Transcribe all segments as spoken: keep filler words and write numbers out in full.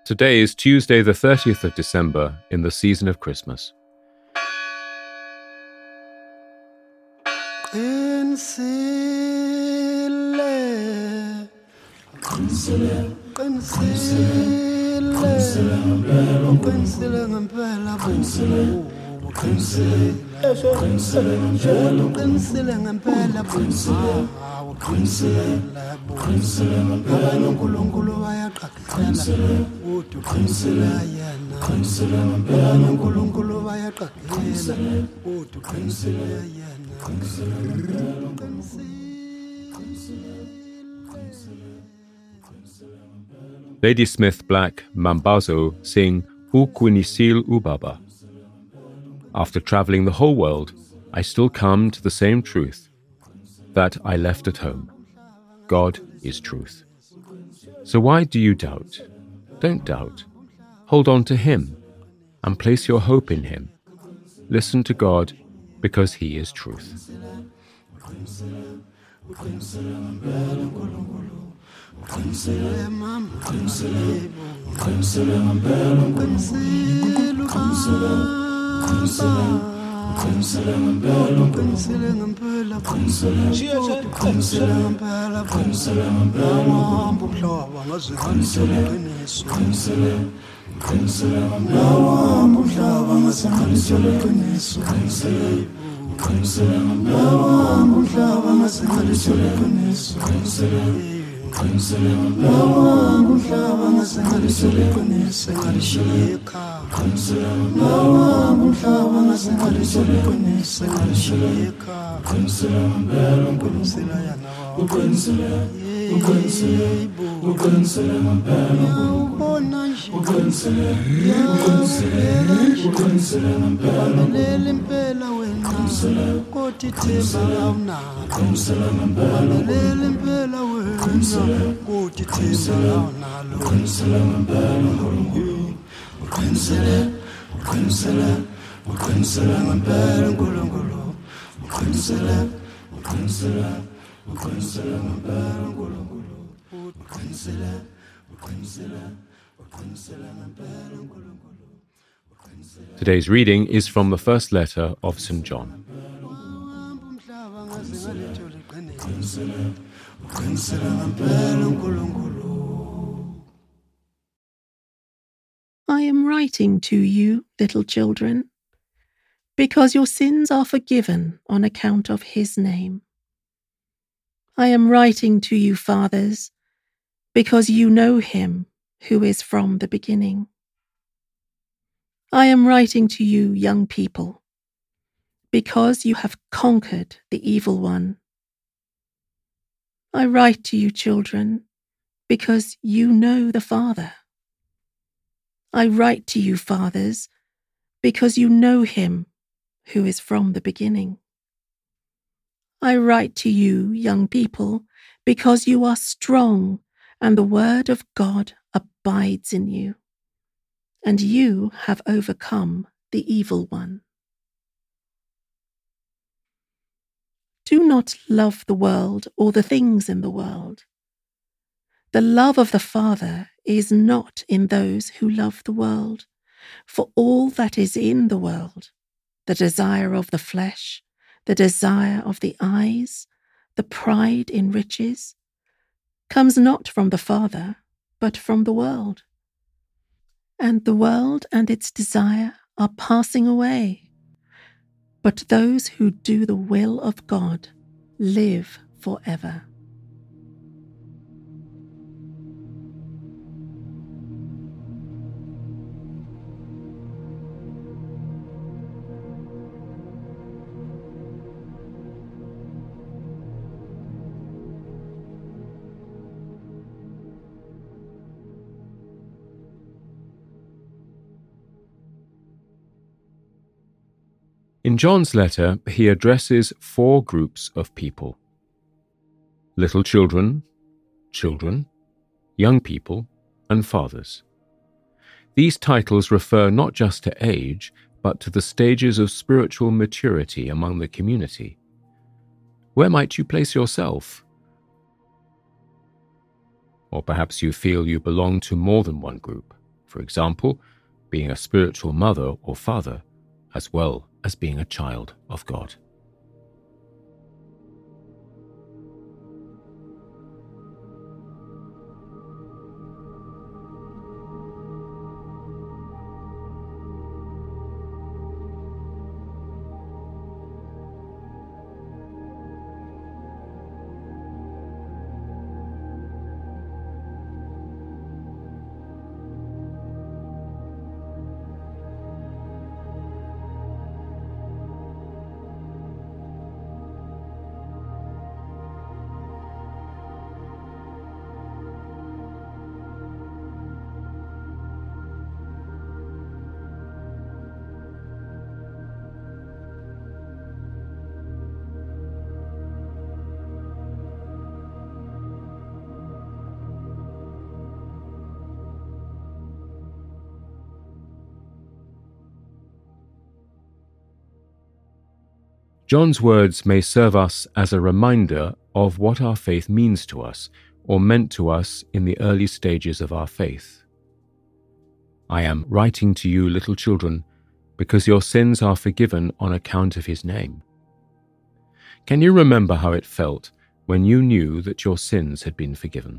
Today is Tuesday, the thirtieth of December, in the season of Christmas. Ladysmith Black Mambazo sing Ukwinisil Ubaba. After traveling the whole world, I still come to the same truth that I left at home. God is truth. So why do you doubt? Don't doubt. Hold on to Him and place your hope in Him. Listen to God because He is truth. Today's reading is from the first letter of Saint John. I am writing to you, little children, because your sins are forgiven on account of His name. I am writing to you, fathers, because you know Him who is from the beginning. I am writing to you, young people, because you have conquered the evil one. I write to you, children, because you know the Father. I write to you, fathers, because you know Him who is from the beginning. I write to you, young people, because you are strong and the word of God abides in you, and you have overcome the evil one. Do not love the world or the things in the world. The love of the Father is not in those who love the world, for all that is in the world, the desire of the flesh, the desire of the eyes, the pride in riches, comes not from the Father, but from the world. And the world and its desire are passing away, but those who do the will of God live forever. In John's letter, he addresses four groups of people: little children, children, young people, and fathers. These titles refer not just to age, but to the stages of spiritual maturity among the community. Where might you place yourself? Or perhaps you feel you belong to more than one group. for example, being a spiritual mother or father, as well as being a child of God. John's words may serve us as a reminder of what our faith means to us, or meant to us in the early stages of our faith. I am writing to you, little children, because your sins are forgiven on account of his name. Can you remember how it felt when you knew that your sins had been forgiven?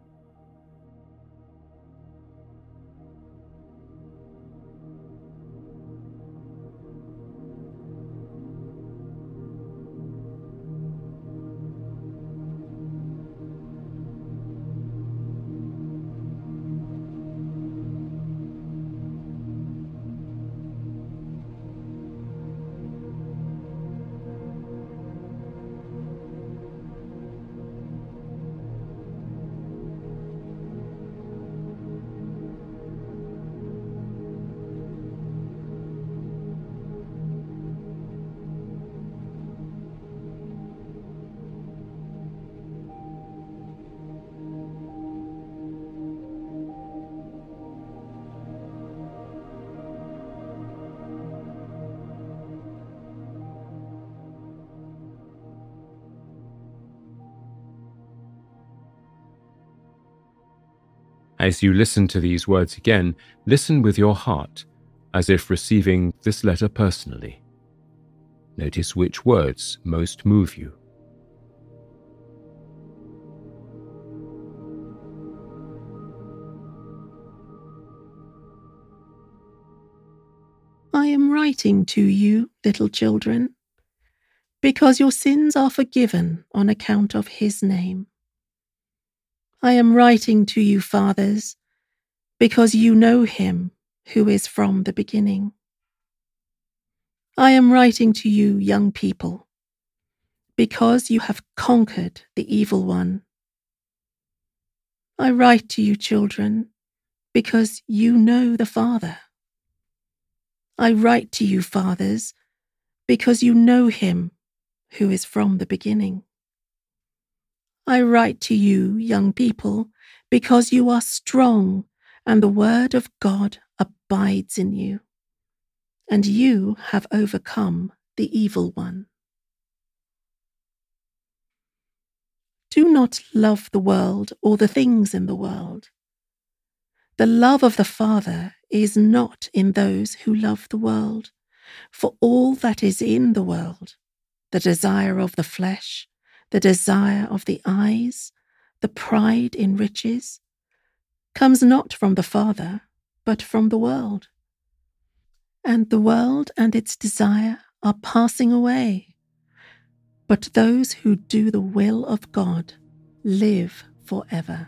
As you listen to these words again, listen with your heart, as if receiving this letter personally. Notice which words most move you. I am writing to you, little children, because your sins are forgiven on account of his name. I am writing to you, fathers, because you know him who is from the beginning. I am writing to you, young people, because you have conquered the evil one. I write to you, children, because you know the Father. I write to you, fathers, because you know him who is from the beginning. I write to you, young people, because you are strong and the word of God abides in you, and you have overcome the evil one. Do not love the world or the things in the world. The love of the Father is not in those who love the world, for all that is in the world, the desire of the flesh, the desire of the eyes, the pride in riches, comes not from the Father, but from the world. And the world and its desire are passing away, but those who do the will of God live forever.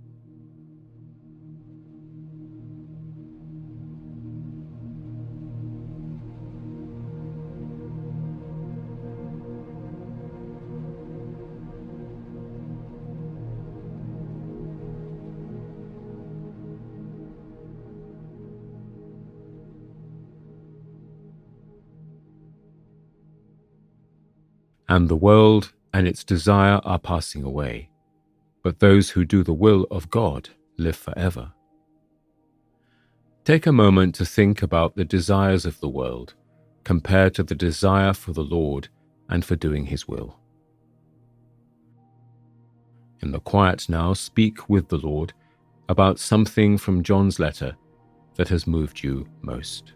And the world and its desire are passing away, but those who do the will of God live forever. Take a moment to think about the desires of the world compared to the desire for the Lord and for doing his will. In the quiet now, speak with the Lord about something from John's letter that has moved you most?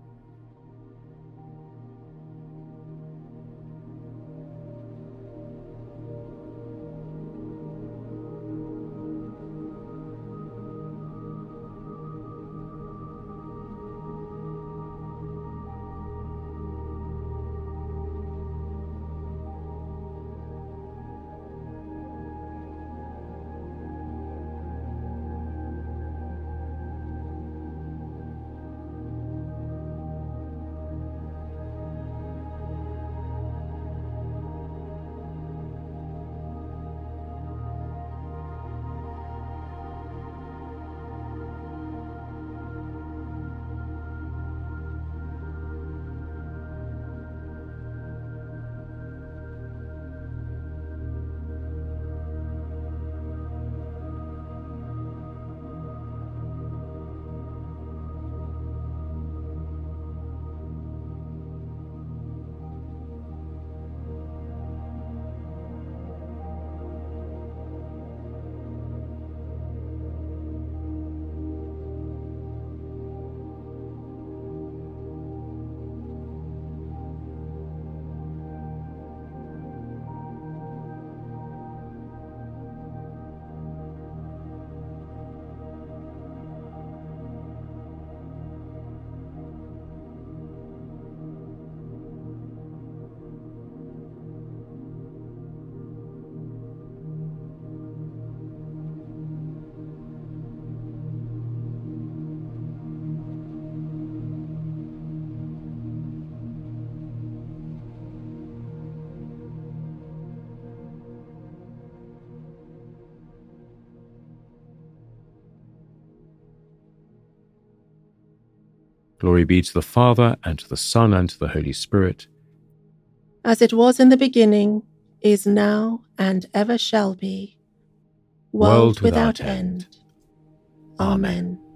Glory be to the Father, and to the Son, and to the Holy Spirit. As it was in the beginning, is now, and ever shall be, world, World without, without end. end. Amen.